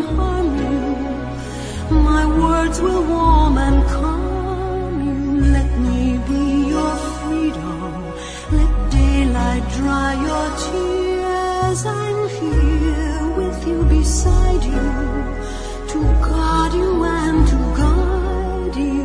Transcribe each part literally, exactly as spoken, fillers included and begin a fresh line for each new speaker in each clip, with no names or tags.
harm you. My words will warm and calm you. Let me be your freedom. Let daylight dry your tears. I'm here with you, beside you, to guard you and to guide you.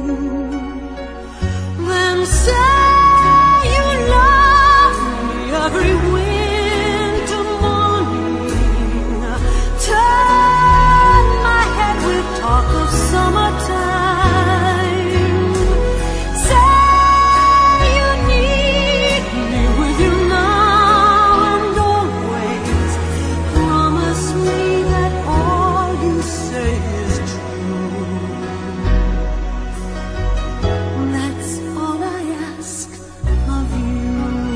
Then say you love me every winter morning. Turn my head with talk of summertime. Say you need me with you now and always. Promise me that all you say is true. That's all I ask of you.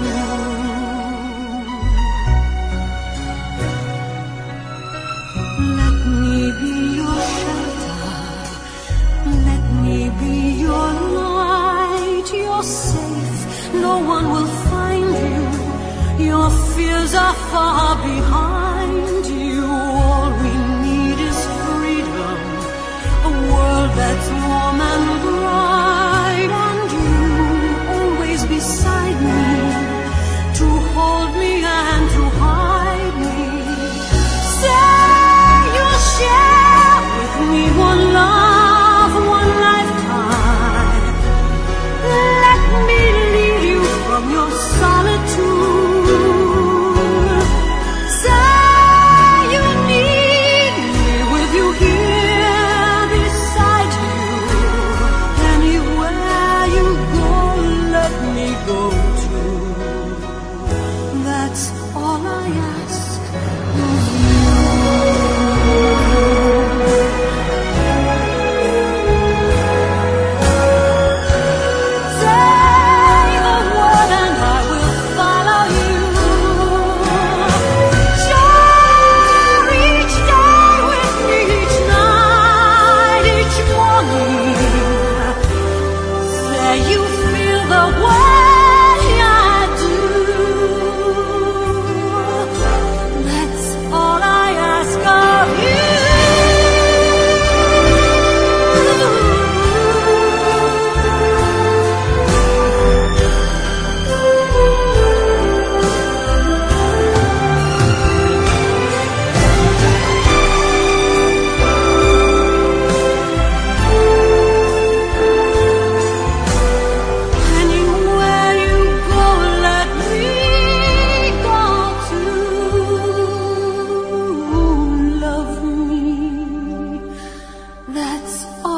Let me be your shelter. Let me be your light. You're safe. No one will find you. Your fears are far behind you. All we need is freedom. A world that's warm and bright. And you always beside me, to hold me and to hide me. Say you'll share with me one love, one lifetime. Let me lead you from your solitude. Say you need me with you here beside you. Anywhere you go, let me go too. That's all I ask of you. Say the word and I will follow you. Share each day with me, each night, each morning. Say you feel the way I do. That's all I ask of you. Anywhere you go, let me go too. Love me. That's all